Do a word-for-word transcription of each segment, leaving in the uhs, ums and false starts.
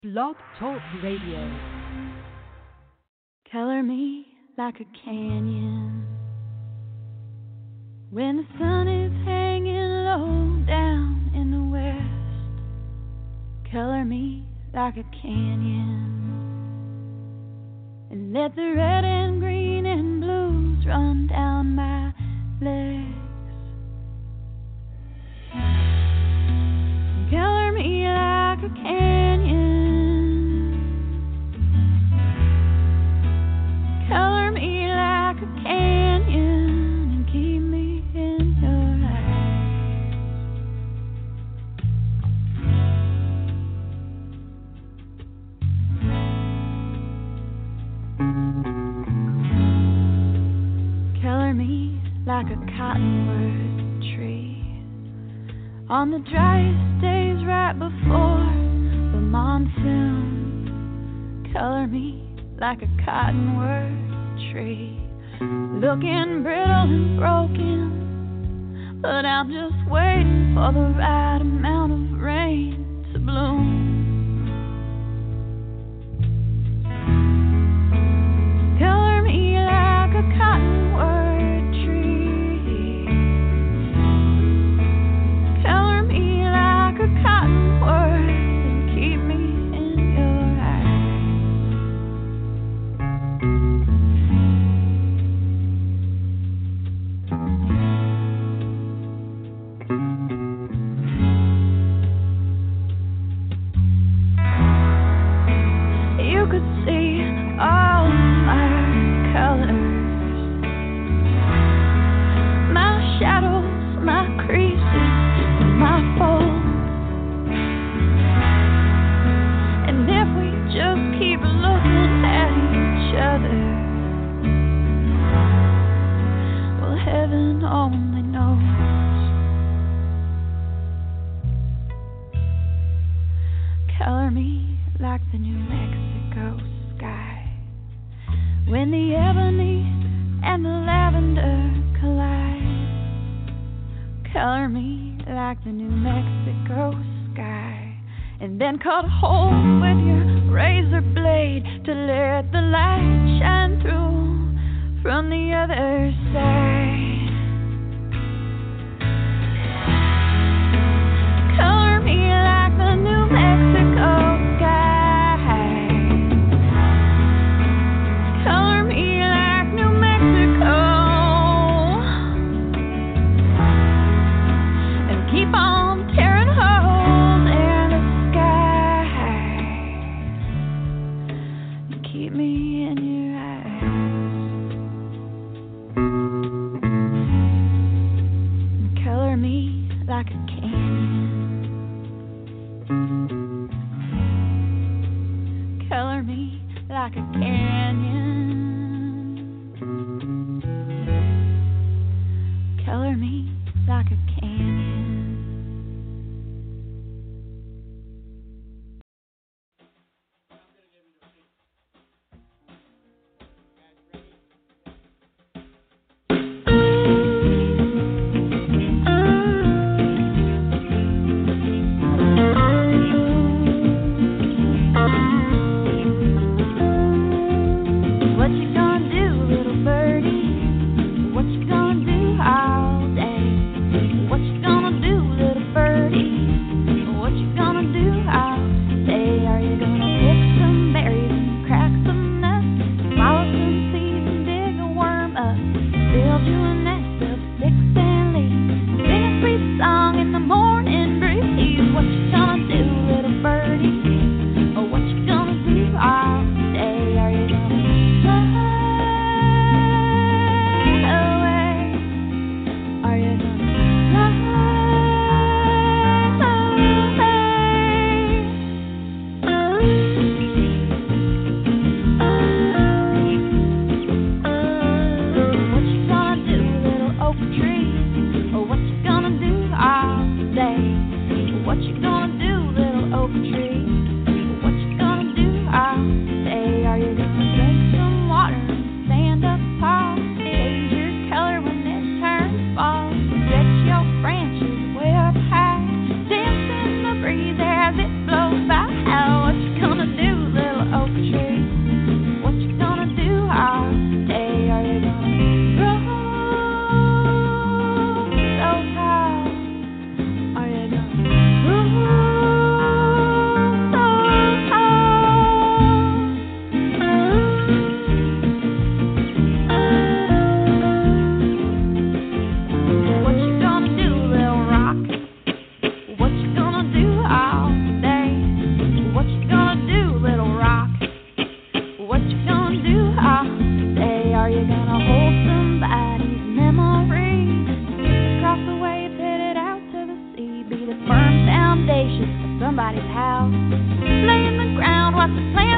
Blog Talk Radio. Color me like a canyon when the sun is hanging low down in the west. Color me like a canyon and let the red and green and blues run down my legs. Color me like a canyon. Color me like a canyon and keep me in your eyes. Color me like a cottonwood tree on the driest days right before the monsoon. Color me like a cottonwood tree, looking brittle and broken, but I'm just waiting for the right amount of rain to bloom. Color me like a cottonwood tree. Color me like a cottonwood and keep me in your eyes. You could see all my colors, my shadows, my creases, and my folds. And if we just keep looking at each other, well, heaven only knows. Color me like the New Mexico sky when the ebony and the lavender collide. Color me like the New Mexico sky and then cut holes with your razor blade to let the light shine through from the other side. Color me like the New Mexico sky. Color me like New Mexico and keep on tearing holes in the sky and keep me in your eyes. And color me like a canyon. Color me like a canyon. Color me like a canyon.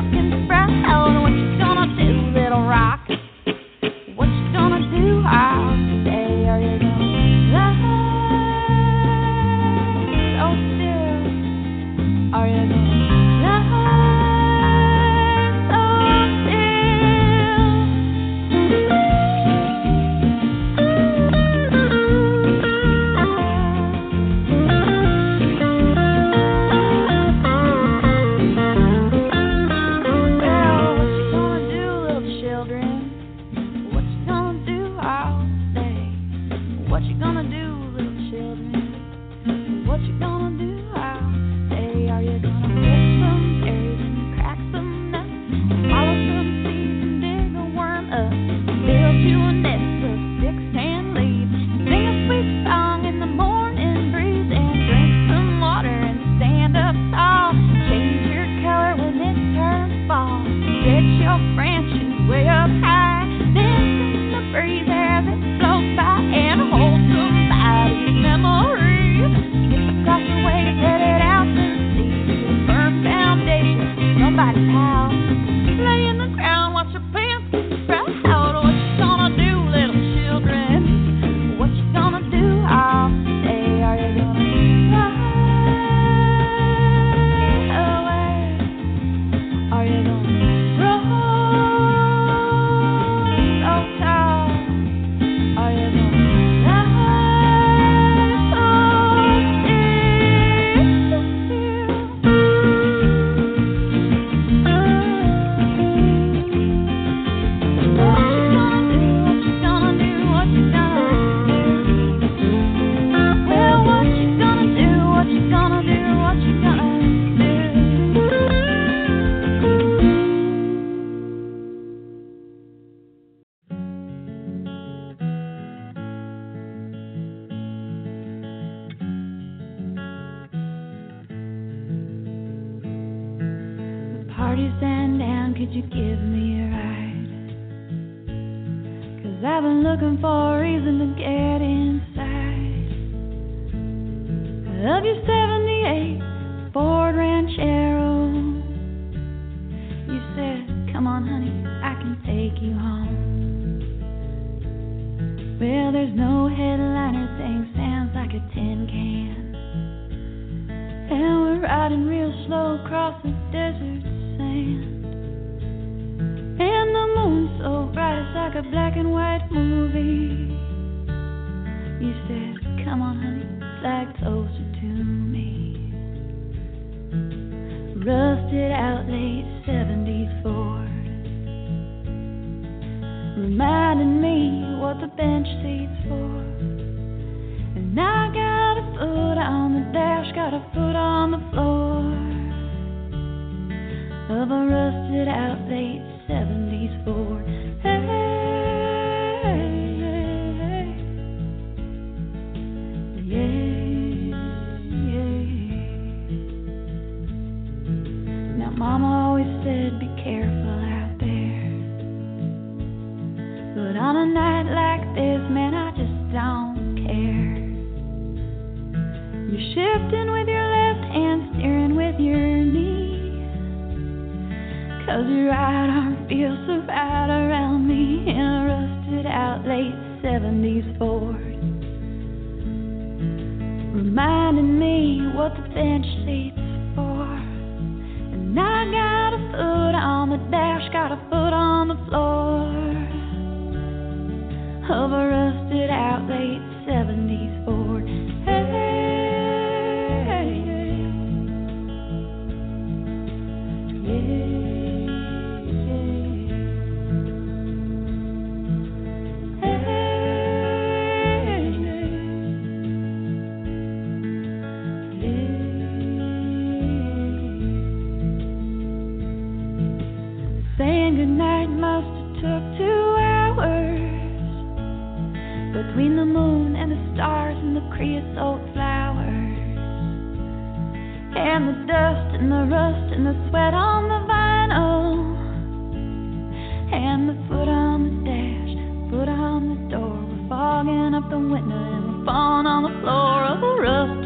asking for help. What you gonna do, little rock? What you gonna do all day? Are you gonna lie so still? Are you gonna lie?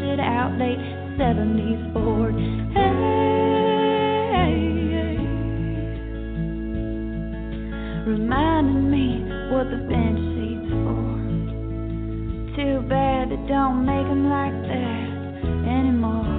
seventies Ford. Hey, what the bench seats for. Too bad they don't make 'em like that anymore.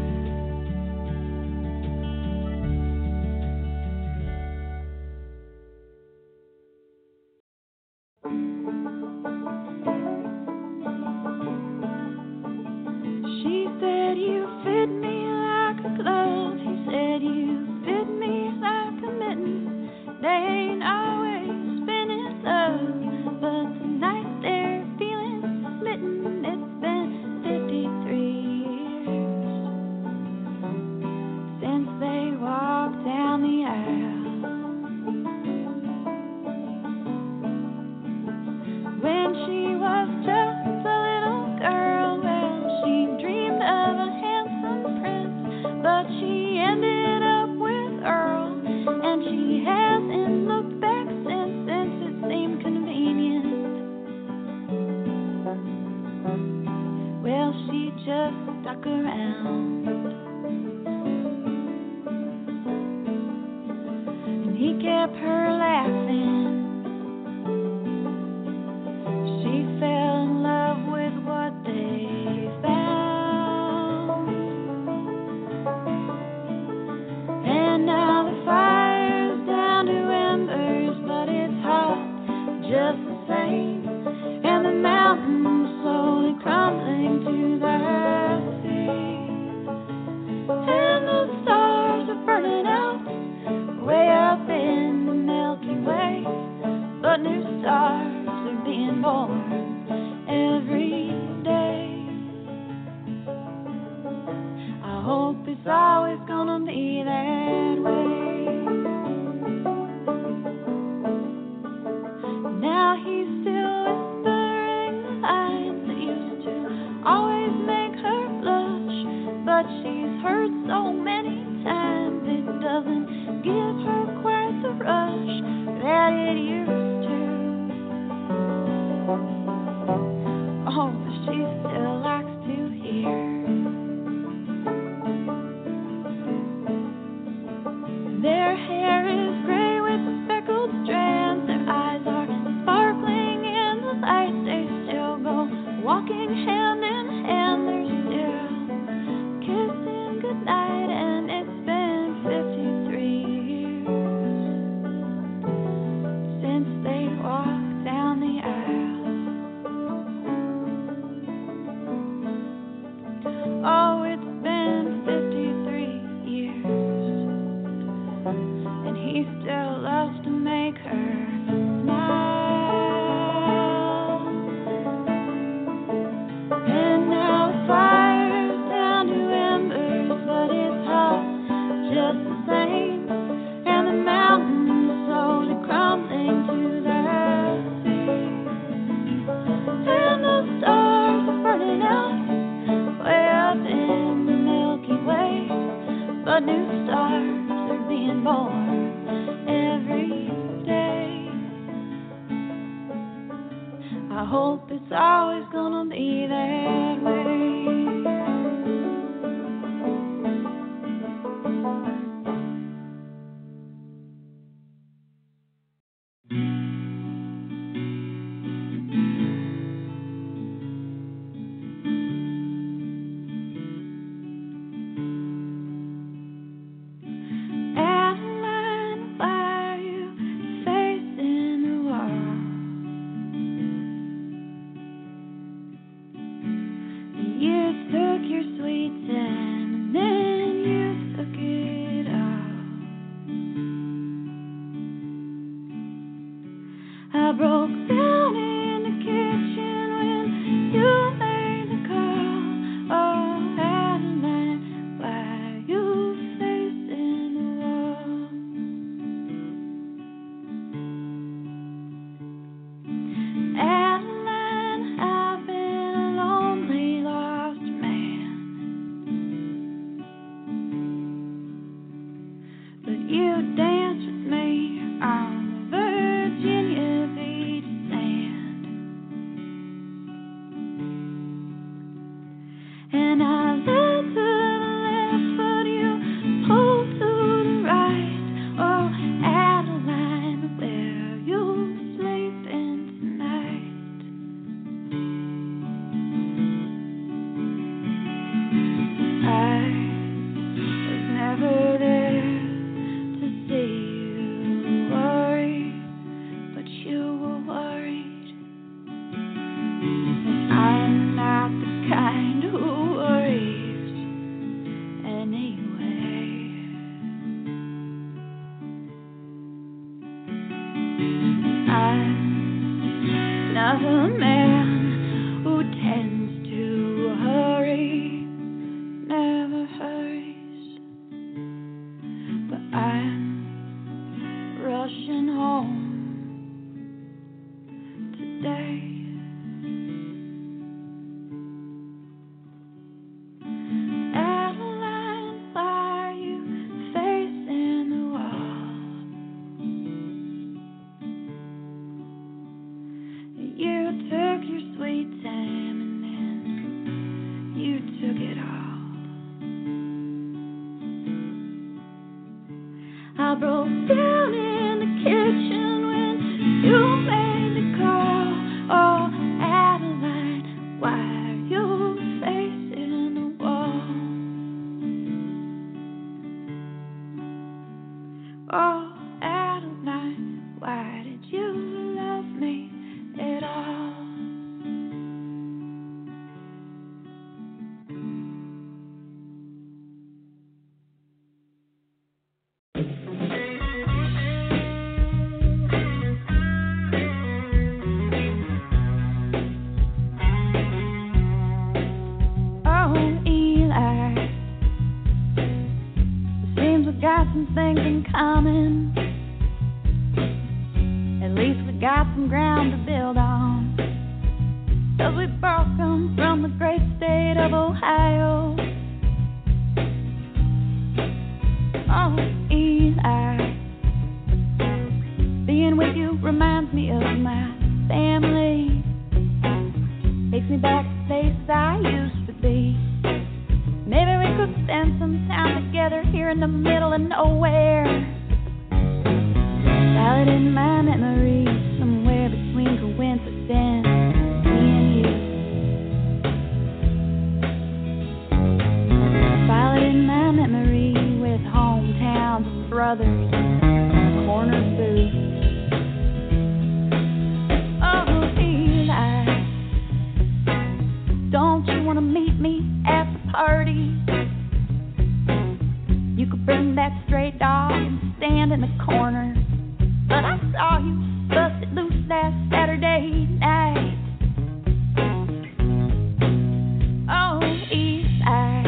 She said you fit me like a glove. He said you fit me like a mitten. They ain't always been in love, but tonight they're feeling smitten. It's been fifty-three years since they walked down the aisle. When she was just a little girl, well, she dreamed of a handsome prince, but she ended up with Earl, and she hasn't looked back since, since it seemed convenient. Well, she just stuck around, and he kept her laughing. She fell in love with what they found, and now the fire's down to embers, but it's hot just the same, and the mountains slowly crumbling to their feet, and the stars are burning out way up in the Milky Way, but new stars are being born every day. I hope it's always gonna be that way. Now he's still whispering the lines that used to always make her blush, but she's heard so many times it doesn't give her quite the rush that it used to. Oh, but she still likes to hear their hair is gray with speckled strands, their eyes are sparkling in the light, they still go walking hand in hand, they're still kissing goodnight, and it's been fifty-three years since they walked down the aisle. Oh, it's been fifty-three years, and he still loves to make her smile. And now the fire's down to embers, but it's hot just the same, and the mountains slowly crumbling to their feet, and the stars are burning out way up in the Milky Way, but new stars are being born every day. I hope it's always gonna be that way. Adeline, why are you facing the wall? The years took your sweet time, and then you took it all. I broke down in the kitchen when you made the call. Oh, Adeline, why are you facing the wall? Adeline, I've been a lonely, lost man, but you danced with me on the Virginia Beach sand, and I led to the left, but you pulled to the right. Oh, Adeline, where are you sleeping not a man who tends to hurry, never hurries, but I'm rushing home today. Adeline, why are you facing the wall? You took your sweet time and then you took it all. I broke down in the kitchen when you made the call. Oh, Adeline, why are you facing the wall? Oh, Adeline, why did you love me at all? Oh, Eli, seems we got some things in common. At least we got some ground to build on. 'Cause we both come from the great state of Ohio. Oh, Eli, being with you reminds me of my family. Takes me back to places I used to be. Maybe we could spend some time together here in the middle of nowhere. Valid in my memory, somewhere between coincidence, me and you. Valid in my memory, with hometowns and brothers, corner booths. Oh, Eli, don't you want to meet me at the party? You could bring that stray dog and stand in the corner. But I saw you bust it loose last Saturday night. Oh, Eli,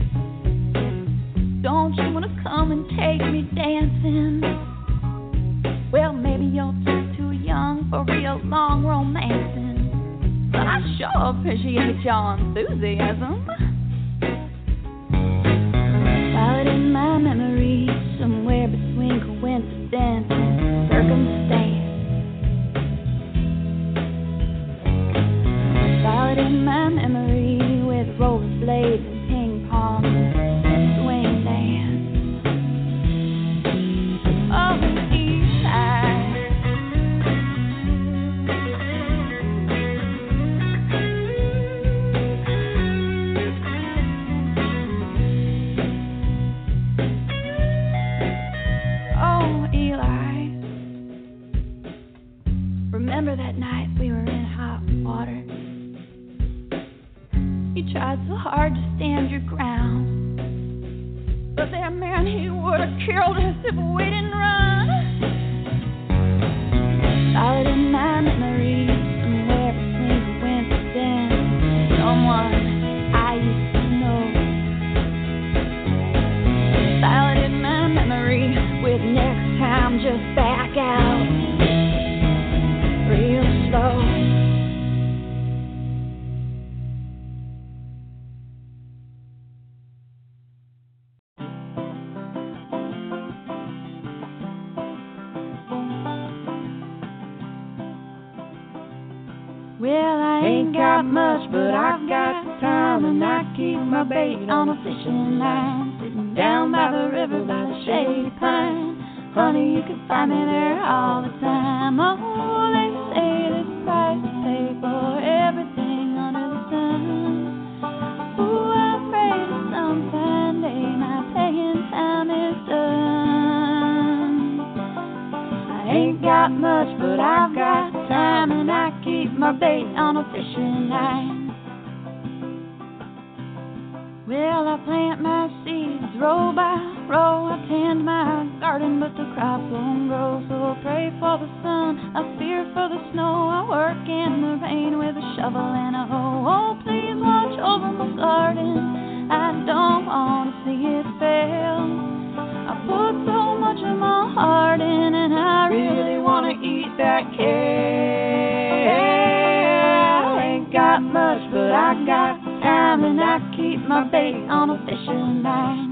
don't you want to come and take me dancing? Well, maybe you're just too young for real long romancing, but I sure appreciate your enthusiasm. Valid in my memory, somewhere between coincidence and circumstance. Valid in my memory, with rollerblades and ping pong and swing dance. Oh, Eli, oh, Eli, remember that night we were in hot water? You tried so hard to stand your ground, but that man, he would have killed us if we didn't run. Solid in my memory, somewhere between coincidence and someone I used to know. Solid in my memory, with next time just back out real slow. Well, I ain't got much, but I've got time, and I keep my bait on a fishing line, sitting down by the river by the shady pine. Honey, you can find me there all the time. Oh, they say there's a price to pay for everything under the sun. Ooh, I pray that some fine day my paying time is done. I ain't got much, but I've got time, and I keep my bait on a fishing line. Well, I plant my seeds row by row, I tend my garden garden, but the crops won't grow. So I pray for the sun, I fear for the snow. I work in the rain with a shovel and a hoe. Oh, please watch over my garden, I don't want to see it fail. I put so much of my heart in, and I really want to eat that kale. I ain't got much, but I got time, and I keep my bait on a fishing line.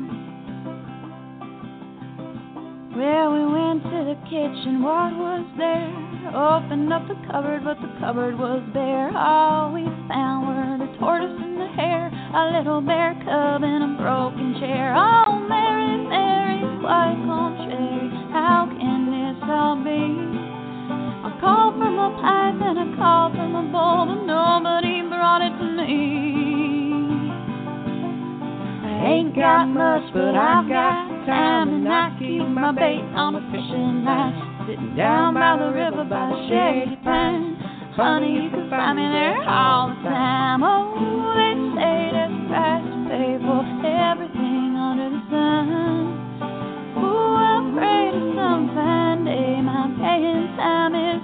Well, we went to the kitchen, what was there? Opened up the cupboard, but the cupboard was bare. All we found were the tortoise and the hare, a little bear cub and a broken chair. Oh, Mary, Mary, quite contrary, how can this all be? I called for my pipe and I called for my bowl, but nobody brought it to me. I ain't got much, but I've got time, and I keep my bait on a fishing line. Sitting down by the river by the shady pine. Honey, you can find me there all the time. Oh, they say there's a price to pay for everything under the sun. Oh, I pray to some fine day my paying time is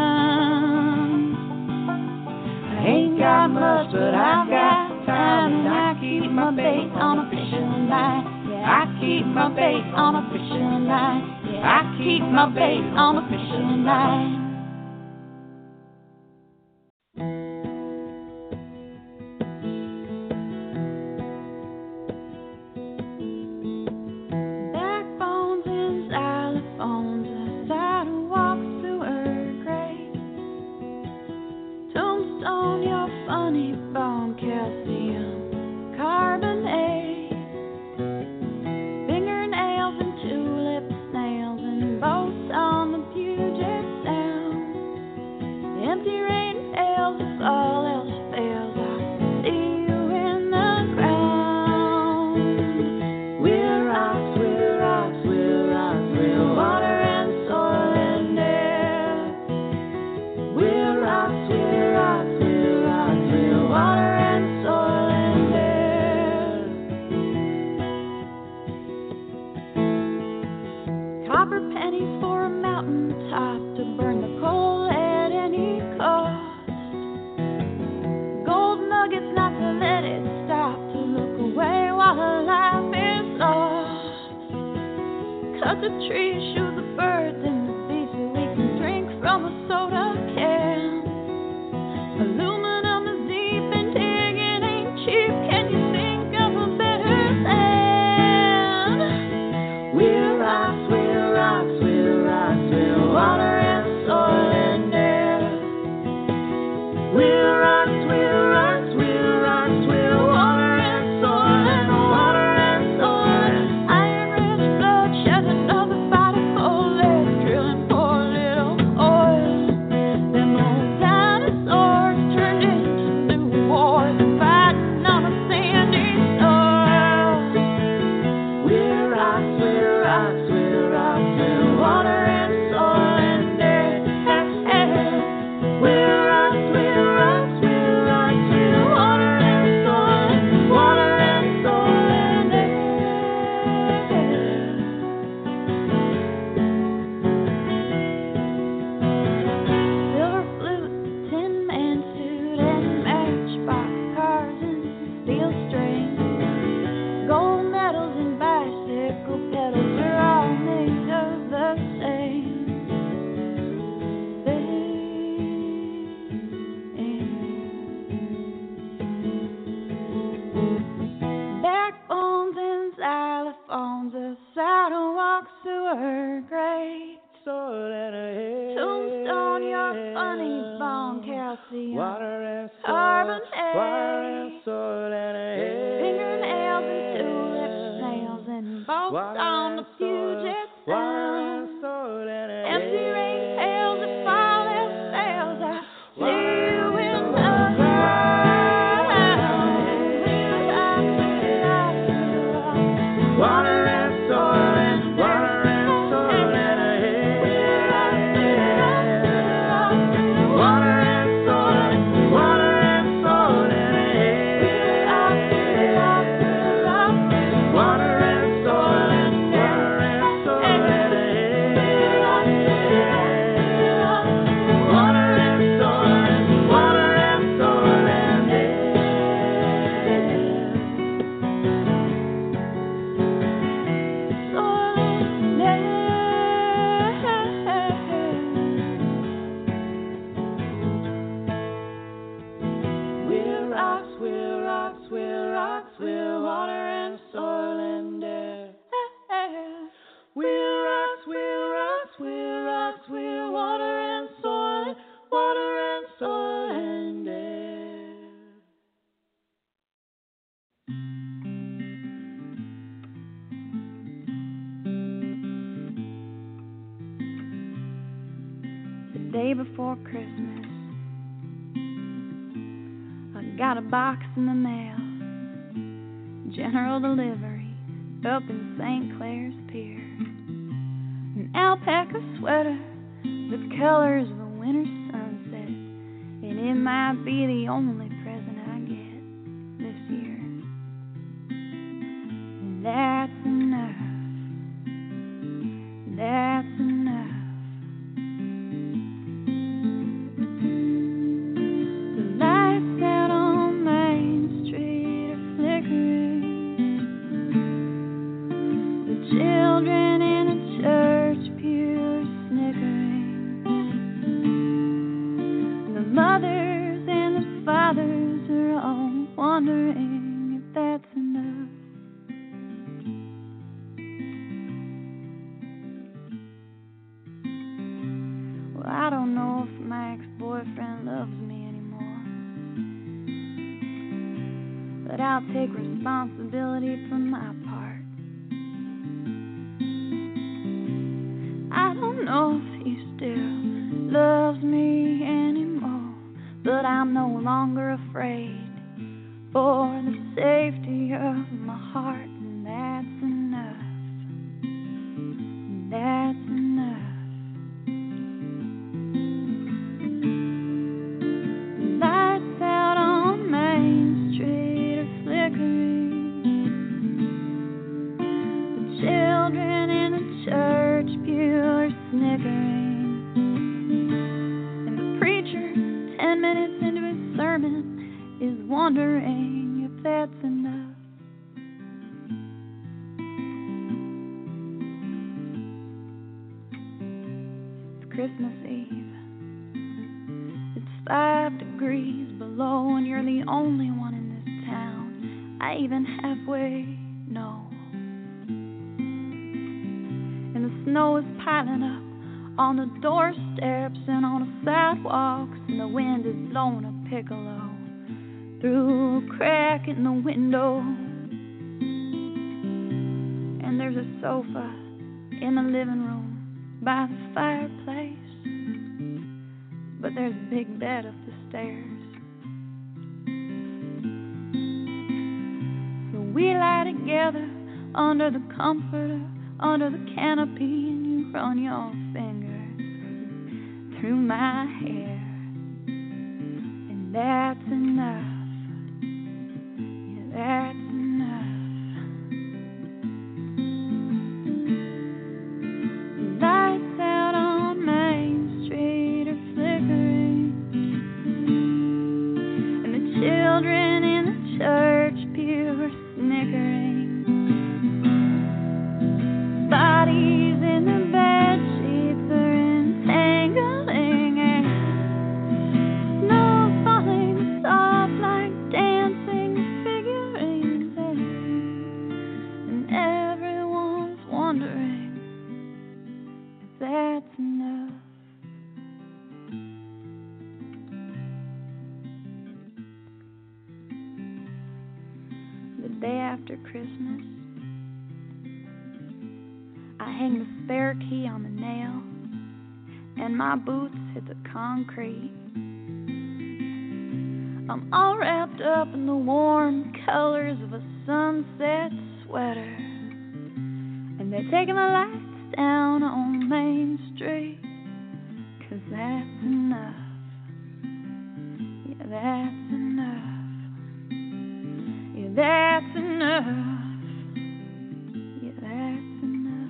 done. I ain't got much, but I've got time, and I keep my bait on a fishing line. I keep my bait on a fishing line. I keep my bait on a fishing line. Backbones and xylophones, the sidewalks to her grave. Tombstone, your funny bone, calcium carbonate. All else fails, I'll see you in the ground. We're rocks, we're rocks, we're rocks, we're water and soil and air. We're rocks, we're rocks, we're rocks, we're water and soil and air. Copper pennies for a mountain top to burn the coal at any cost. Nuggets not to let it stop, to look away while the life is lost. Cut the trees, shoot the birds and the bees, so we can drink from a soda can. Aluminum is deep and digging ain't cheap. Can you think of a better land? We're rocks, we're rocks, we're rocks, we're water and soil and air. We're rocks, we're rocks, we're rocks, we're water and soil and water and soil. Iron rich blood shed another body full, they're drilling for a little oil. Them old dinosaurs turned into new wars, fighting on a sandy soil. We're rocks, we're rocks, we're rocks, we're water and soil and air. We're rocks, we're rocks, we're rocks, we're water and soil, water and soil and air. Silver flute, tin man suit, and matchbox cars and steel strings. Gold medals and bicycle pedals are all made of the same thing. Backbones and xylophones, the sidewalks to her grave. Tombstone, your funny bone, calcium carbonate. Fingernails and tulips, snails and bolts on the Puget Sound. Empty rain pails that fall as sails, I see you in the ground. Water and soil and water and soil and water and soil, water and soil and day before Christmas, I got a box in the mail, general delivery, up in Saint Clair's Pier. An alpaca sweater, the colors of a winter sunset, and it might be the only present I get this year. And that's enough. That's enough. The lights out on Main Street are flickering. The children in the church pew are snickering. The mothers and the fathers are all wondering if that's enough. Well, I don't know if my ex-boyfriend loves me anymore, but I'll take responsibility for my part. I don't know if he still loves me anymore, but I'm no longer afraid for the safety of my heart, and that's enough. And that's enough. The lights out on Main Street are flickering. The children in the church pew are snickering. And the preacher, ten minutes into his sermon, is wondering if that's enough. It's Christmas Eve. It's five degrees below, and you're the only one in this town I even halfway know. And the snow is piling up on the doorsteps and on the sidewalks, and the wind is blowing a piccolo through a crack in the window. And there's a sofa in the living room by the fireplace, but there's a big bed up the stairs. So we lie together under the comforter, under the canopy, and you run your fingers through my hair. And that's enough. Yeah, that's enough. The lights out on Main Street are flickering, and the children in the church pew are snickering. Bodies in the bed sheets are entangling, and snow falling soft like dancing figurines, and everyone's wondering if that's enough. The day after Christmas, I hang the spare key on the nail, and my boots hit the concrete. I'm all wrapped up in the warm colors of a sunset sweater, and they're taking the lights down on Main Street, 'cause that's enough. Yeah, that's enough. Yeah, that's enough. Yeah, that's enough.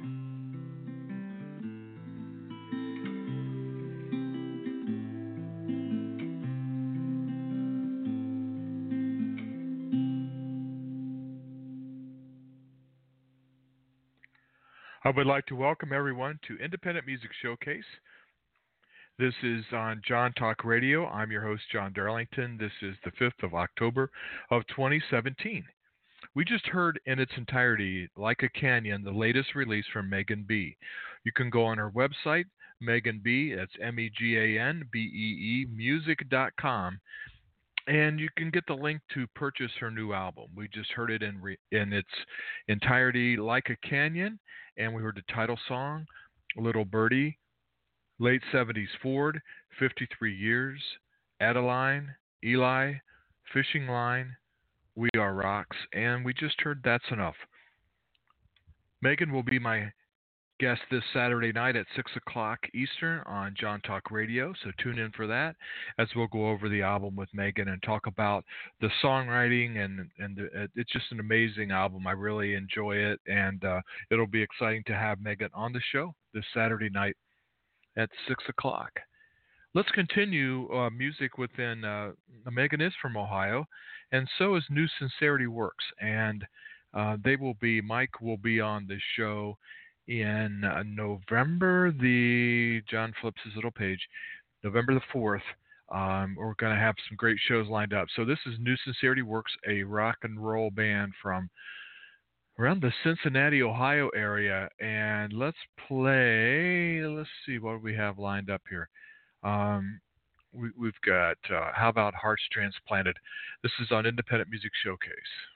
I would like to welcome everyone to Independent Music Showcase. This is on John Talk Radio. I'm your host, John Darlington. This is the fifth of October of twenty seventeen. We just heard in its entirety, Like a Canyon, the latest release from Megan B. You can go on her website, Megan B, that's M E G A N B E E, music dot com, and you can get the link to purchase her new album. We just heard it in re- in its entirety, Like a Canyon, and we heard the title song, Little Birdie Late seventies Ford, fifty-three years, Adeline, Eli, Fishing Line, We Are Rocks, and we just heard That's Enough. Megan will be my guest this Saturday night at six o'clock Eastern on John Talk Radio, so tune in for that as we'll go over the album with Megan and talk about the songwriting, and, and the, it's just an amazing album. I really enjoy it, and uh, it'll be exciting to have Megan on the show this Saturday night at six o'clock. Let's continue uh, music within, uh, Megan is from Ohio, and so is New Sincerity Works, and uh, they will be, Mike will be on the show in uh, November, the, John flips his little page, November the fourth. Um, we're going to have some great shows lined up. So this is New Sincerity Works, a rock and roll band from around the Cincinnati, Ohio area. And let's play, let's see what we have lined up here. Um, we, we've got, uh, how about Hearts Transplanted? This is on Independent Music Showcase.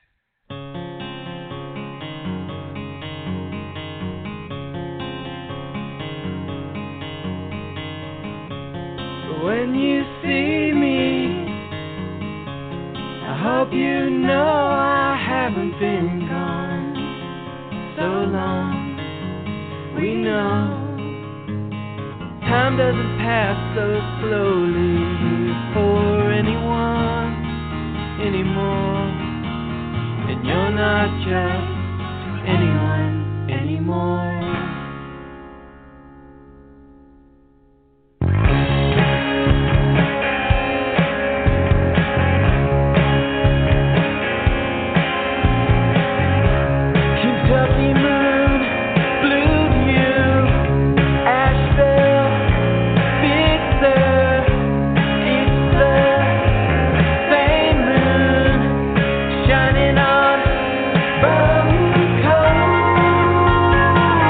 When you see me, I hope you know I haven't been gone so long. We know time doesn't pass so slowly for anyone anymore, and you're not just anyone anymore. Shining on broken cold.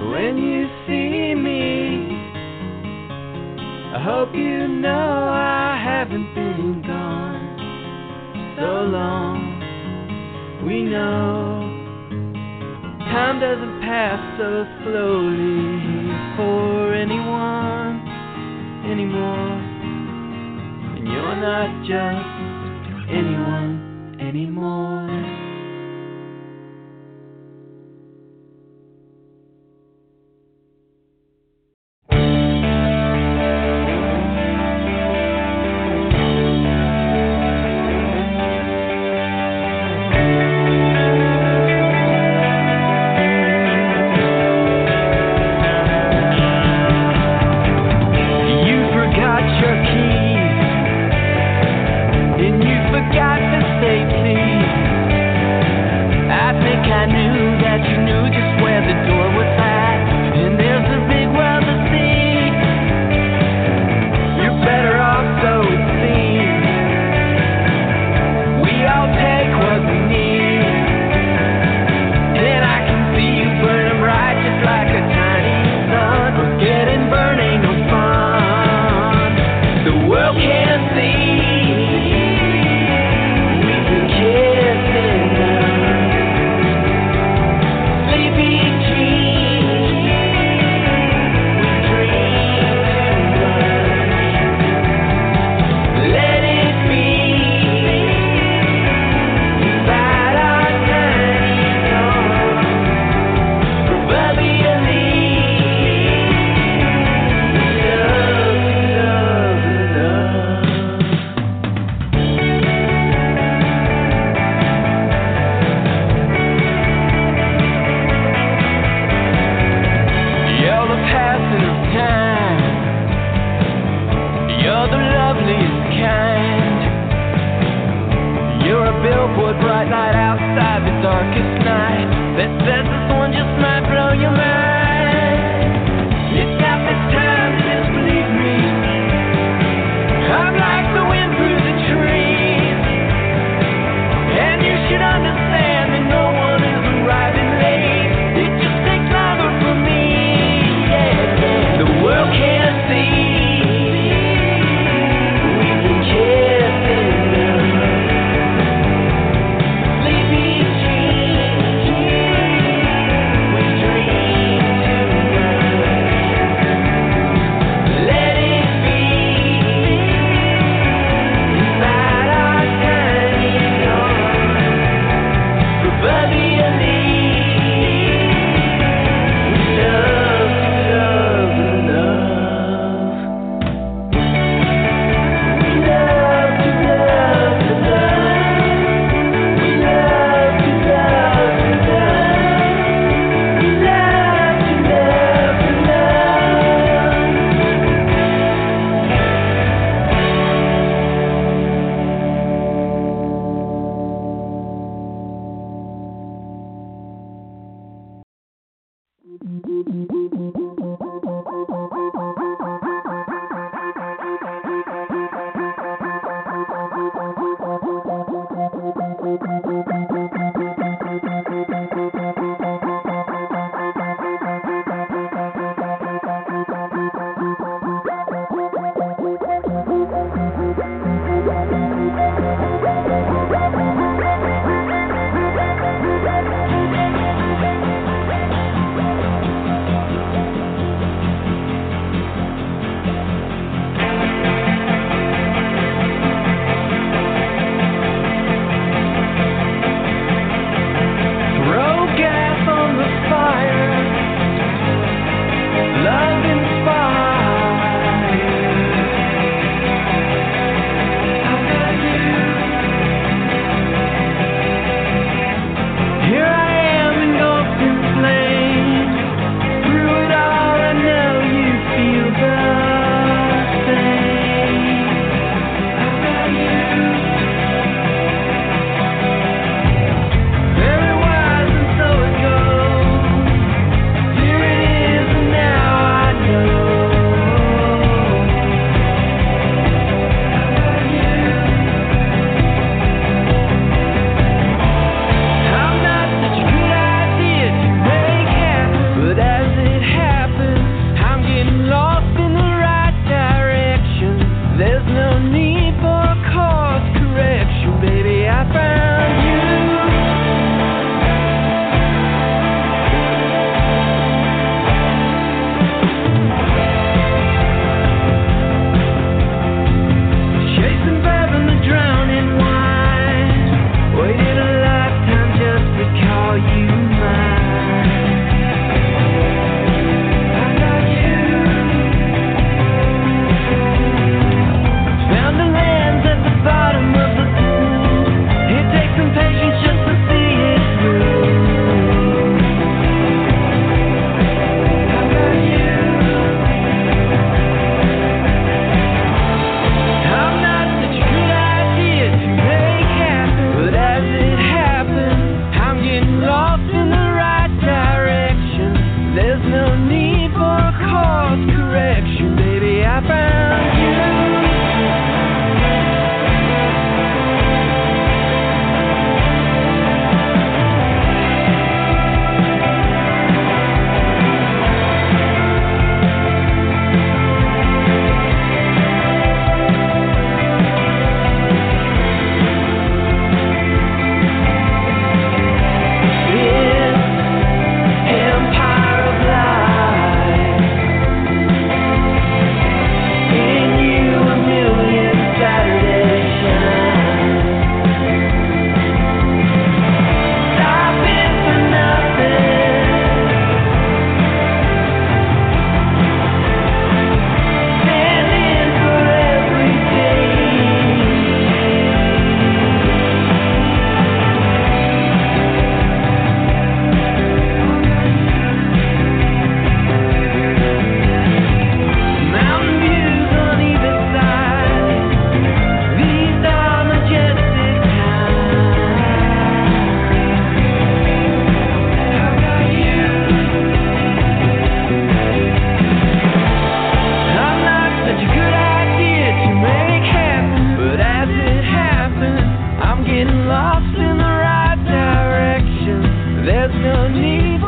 When you see me, I hope you know I haven't been gone so long. We know time doesn't pass so slowly for anyone anymore. And you're not just anyone anymore.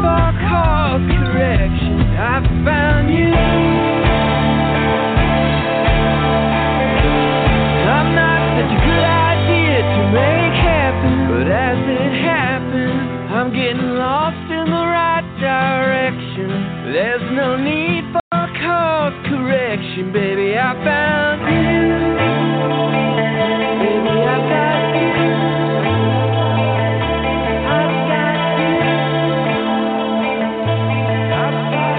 for cause correction. I found you. I'm not such a good idea to make happen, but as it happens, I'm getting lost in the right direction. There's no need for cause correction, baby. I found you. Baby, I got you. I got you. I got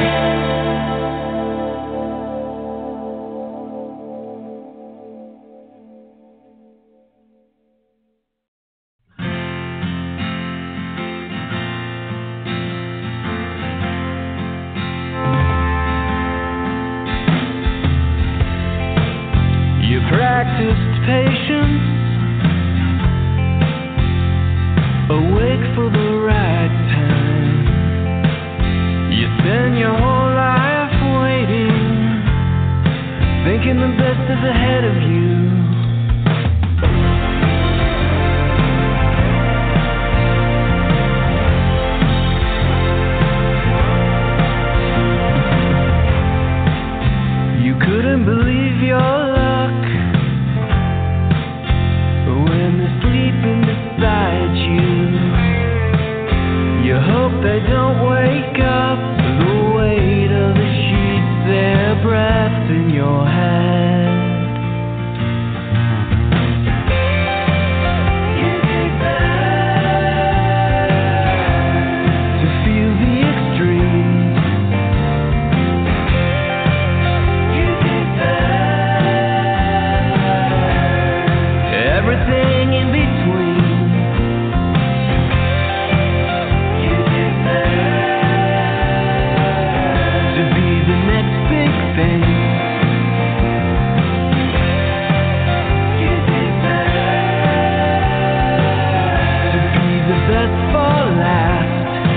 You practiced patience, awake for the right time. You spend your whole life waiting, thinking the best is ahead of you. You couldn't believe your luck when they're sleeping beside you. You hope they don't wake up, the weight of the sheets, their breath in your head. You deserve to feel the extreme. You deserve everything in between. You deserve to be the next big thing. You deserve to be the best for last.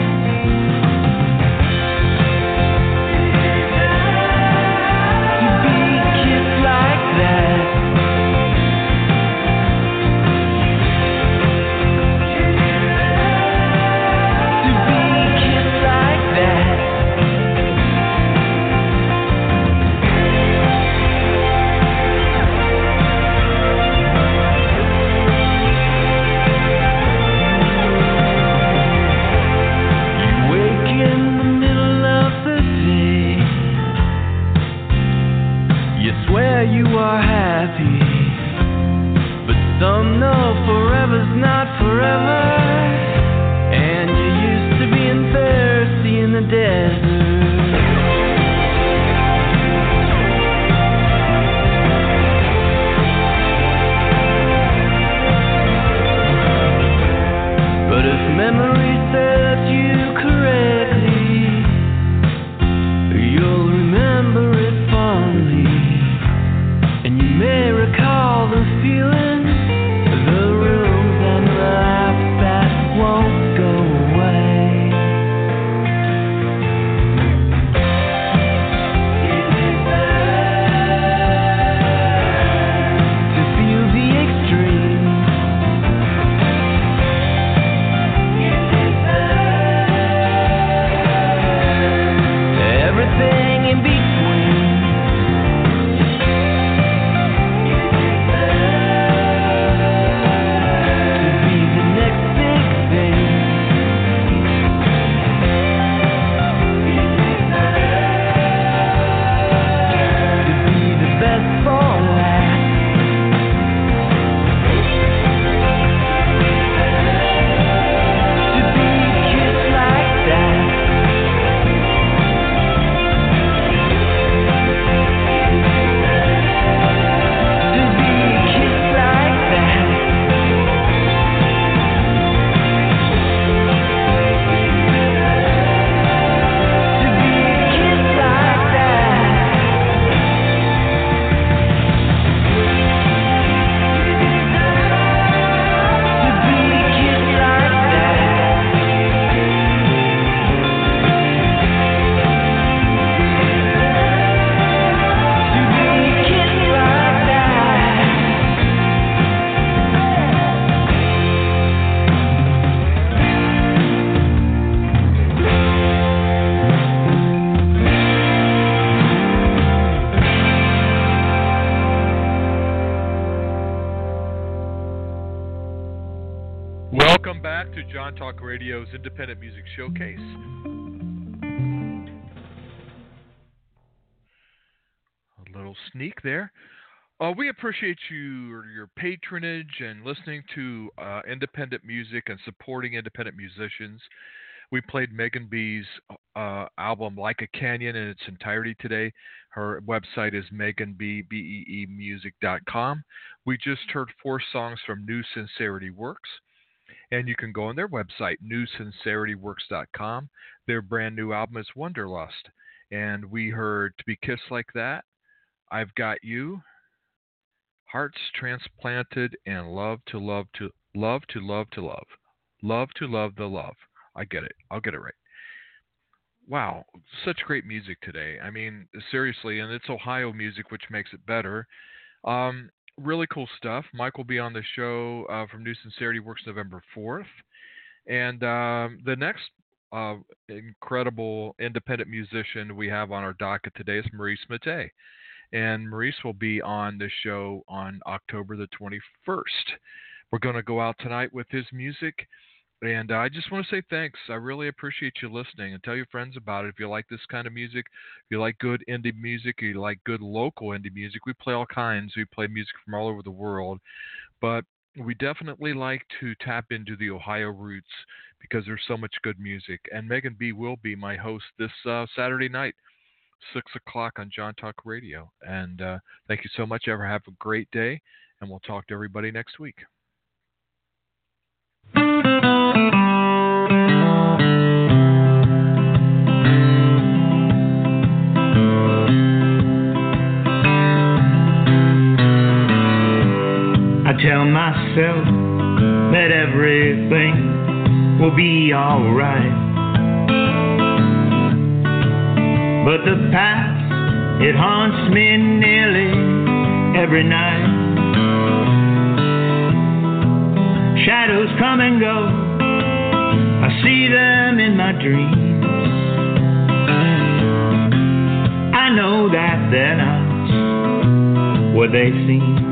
To be kissed like that. To be kissed like that. You wake in the middle of the day. You swear you are happy, but some know forever's not forever. And you're used to being thirsty in the desert. But if memory serves you correctly, you'll remember it fondly. And you may recall the feeling, the rooms and the laughs that won't go away. to John Talk Radio's Independent Music Showcase. A little sneak there. Uh, we appreciate you, your patronage and listening to uh, independent music and supporting independent musicians. We played Megan B's uh, album Like a Canyon in its entirety today. Her website is megan b music dot com. We just heard four songs from New Sincerity Works. And you can go on their website, new sincerity works dot com. Their brand new album is Wonderlust. And we heard To Be Kissed Like That, I've Got You, Hearts Transplanted, and Love to Love to Love to Love to Love. Love to Love the Love. I get it. I'll get it right. Wow, such great music today. I mean, seriously, and it's Ohio music, which makes it better. Um, really cool stuff. Mike will be on the show uh, from New Sincerity Works November fourth. And um, the next uh, incredible independent musician we have on our docket today is Maurice Mattei. And Maurice will be on the show on October the twenty-first. We're going to go out tonight with his music. And uh, I just want to say thanks. I really appreciate you listening, and tell your friends about it. If you like this kind of music, if you like good indie music, or you like good local indie music, we play all kinds. We play music from all over the world. But we definitely like to tap into the Ohio roots because there's so much good music. And Megan B will be my host this uh, Saturday night, six o'clock on John Talk Radio. And uh, thank you so much. Ever have a great day, and we'll talk to everybody next week. I tell myself that everything will be alright, but the past, it haunts me nearly every night. Shadows come and go, I see them in my dreams. I know that they're not what they seem.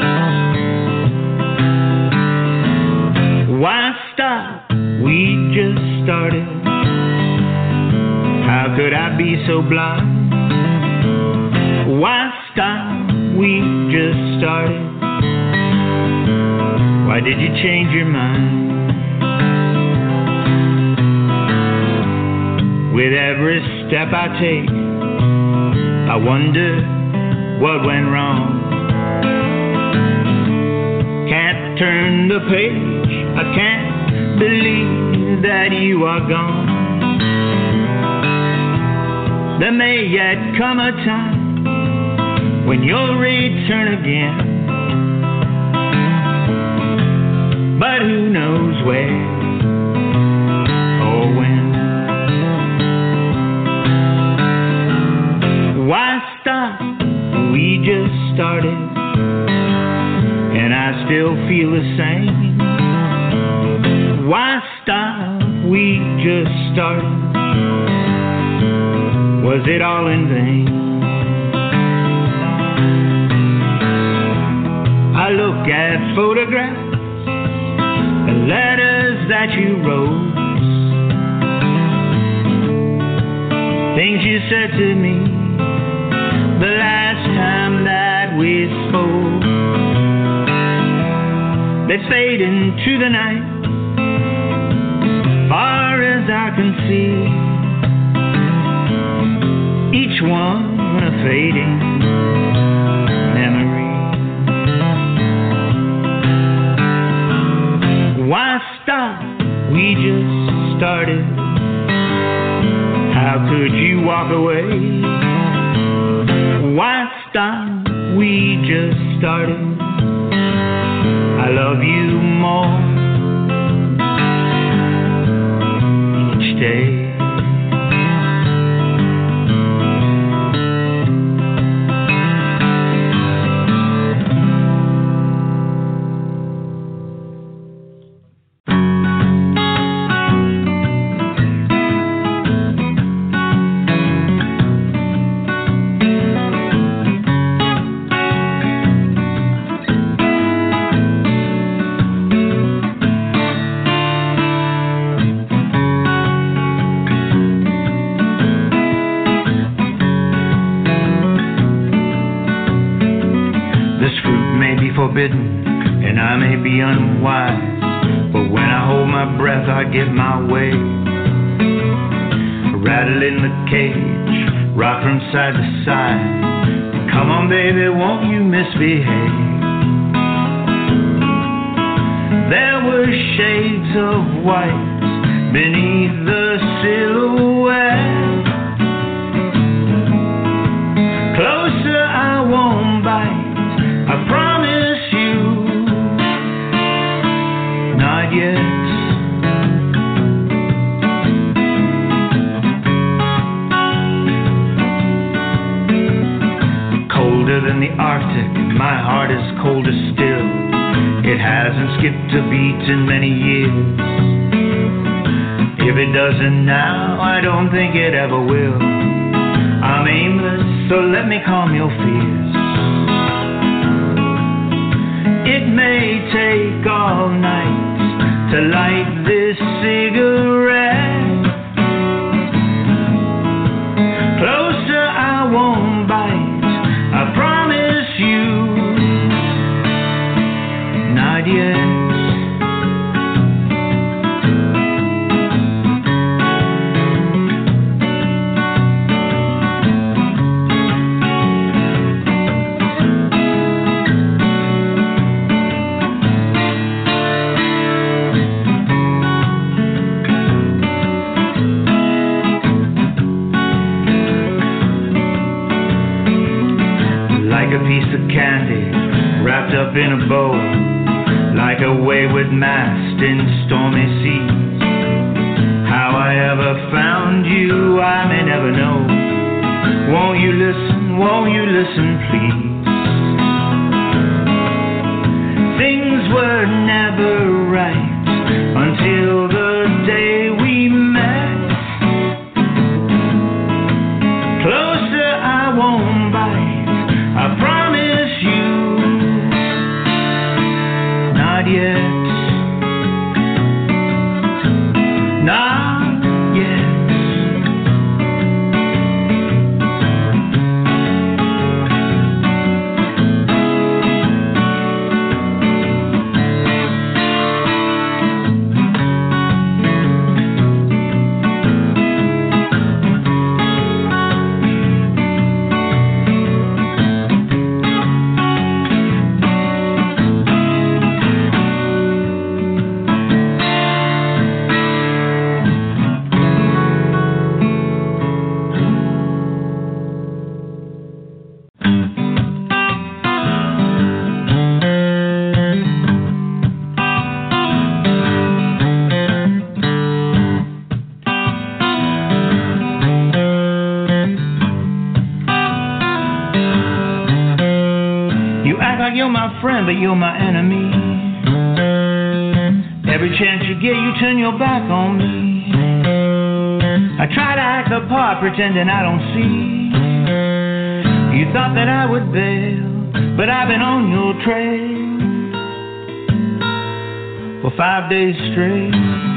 Why stop? We just started. How could I be so blind? Why stop? We just started. Why did you change your mind? With every step I take, I wonder what went wrong. Can't turn the page, I can't believe that you are gone. There may yet come a time when you'll return again, but who knows where or when. Why stop? We just started, and I still feel the same. Why stop? We just started. Was it all in vain? I look at photographs and letters that you wrote, things you said to me the last time that we spoke. They fade into the night, far as I can see, each one a fading memory. Why stop? We just started. How could you walk away? Why stop? We just started. I love you more each day. forbidden, and I may be unwise, but when I hold my breath, I get my way. Rattle in the cage, rock from side to side. Come on, baby, won't you misbehave? There were shades of white beneath the silhouette. Closer, I won't bite, I promise you. Not yet. Colder than the Arctic, my heart is colder still. It hasn't skipped a beat in many years. If it doesn't now, I don't think it ever will. I'm aimless, so let me calm your fears. It may take all night to light this cigarette. Closer, I won't bite, I promise you. Not yet. Candy wrapped up in a bow, like a wayward mast in stormy seas. How I ever found you, I may never know. Won't you listen, won't you listen, please? Things were never right until the day we met. Closer, I won't bite, I promise. Not yet. Not yet. But you're my enemy. Every chance you get, you turn your back on me. I try to act the part, pretending I don't see. You thought that I would bail, but I've been on your trail for five days straight.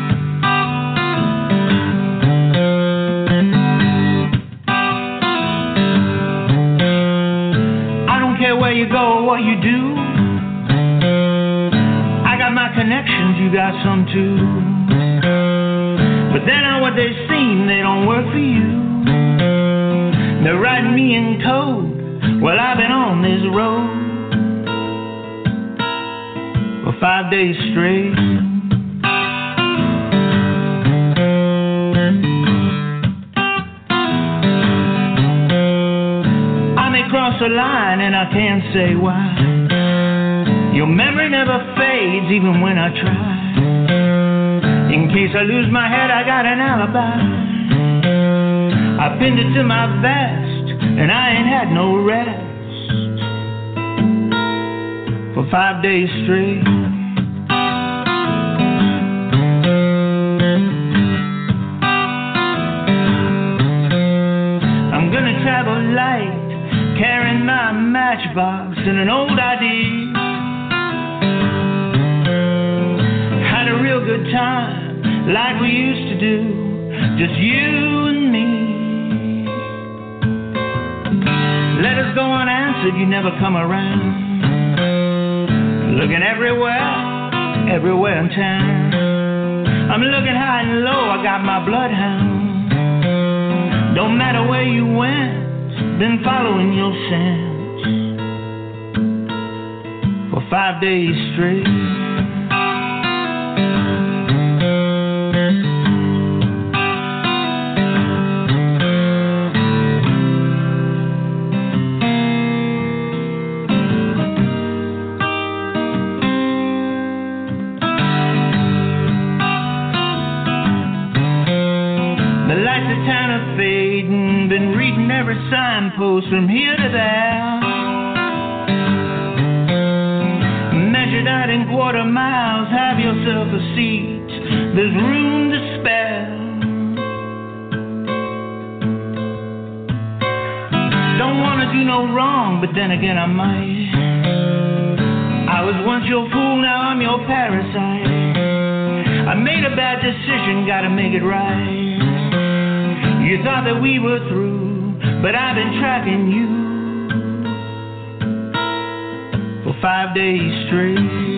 I don't care where you go or what you do. My connections, you got some too. But they're not what they seem, they don't work for you. They're writing me in code. Well, I've been on this road for five days straight. I may cross a line and I can't say why. Your memory never fades, even when I try. In case I lose my head, I got an alibi. I pinned it to my vest, and I ain't had no rest for five days straight. I'm gonna travel light, carrying my matchbox and an old I D. Real good time, like we used to do, just you and me. Letters go unanswered, you never come around. Looking everywhere, everywhere in town. I'm looking high and low, I got my bloodhound. Don't matter where you went, been following your scent for five days straight. Signpost from here to there, measured out in quarter miles. Have yourself a seat, there's room to spare. Don't wanna do no wrong, but then again I might. I was once your fool, now I'm your parasite. I made a bad decision, gotta make it right. You thought that we were through, but I've been tracking you for five days straight.